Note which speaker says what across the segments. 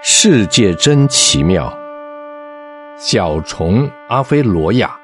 Speaker 1: 世界真奇妙，小虫阿菲罗亚。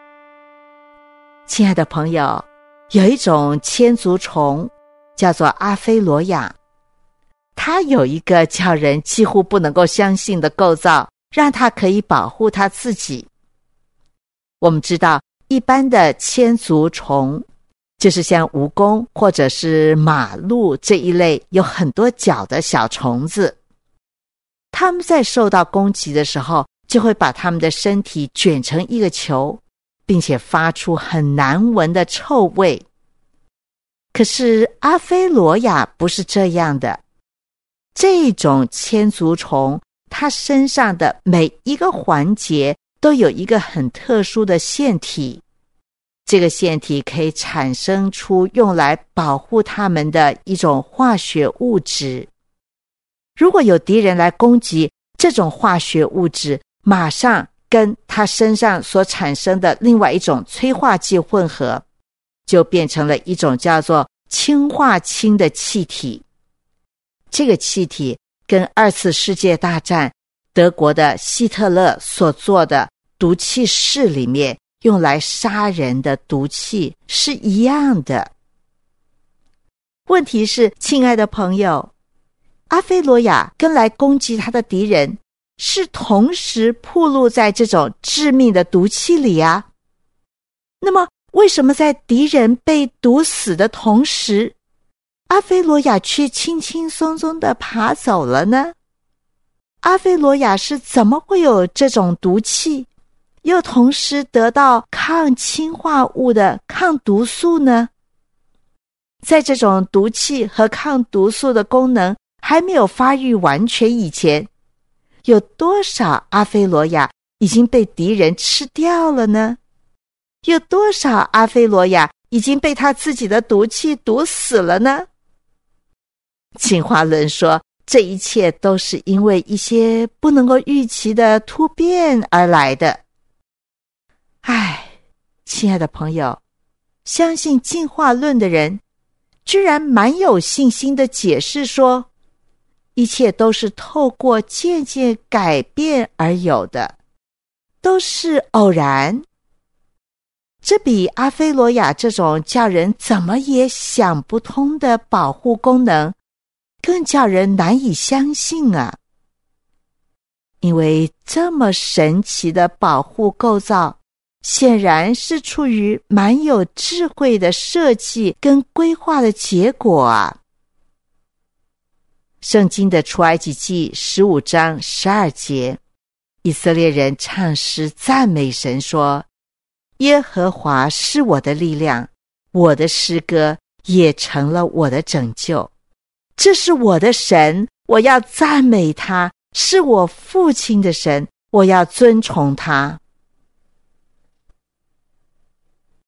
Speaker 2: 亲爱的朋友，有一种千足虫叫做阿菲罗亚，它有一个叫人几乎不能够相信的构造，让它可以保护它自己。我们知道一般的千足虫就是像蜈蚣或者是马鹿这一类有很多脚的小虫子，它们在受到攻击的时候就会把它们的身体卷成一个球，并且发出很难闻的臭味。可是阿菲罗亚不是这样的，这种千足虫它身上的每一个环节都有一个很特殊的腺体，这个腺体可以产生出用来保护它们的一种化学物质。如果有敌人来攻击，这种化学物质马上跟它身上所产生的另外一种催化剂混合，就变成了一种叫做氰化氢的气体。这个气体跟二次世界大战德国的希特勒所做的毒气室里面用来杀人的毒气是一样的。问题是，亲爱的朋友，阿菲罗亚跟来攻击他的敌人是同时暴露在这种致命的毒气里啊。那么为什么在敌人被毒死的同时，阿菲罗亚却轻轻松松地爬走了呢？阿菲罗亚是怎么会有这种毒气，又同时得到抗氰化物的抗毒素呢？在这种毒气和抗毒素的功能还没有发育完全以前，有多少阿菲罗亚已经被敌人吃掉了呢？有多少阿菲罗亚已经被他自己的毒气毒死了呢？进化论说，这一切都是因为一些不能够预期的突变而来的。亲爱的朋友，相信进化论的人居然蛮有信心的解释说，一切都是透过渐渐改变而有的，都是偶然。这比阿菲罗亚这种叫人怎么也想不通的保护功能更叫人难以相信啊！因为这么神奇的保护构造，显然是出于蛮有智慧的设计跟规划的结果啊。圣经的出埃及记15章12节，以色列人唱诗赞美神说，耶和华是我的力量，我的诗歌也成了我的拯救。这是我的神，我要赞美他，是我父亲的神，我要尊崇他。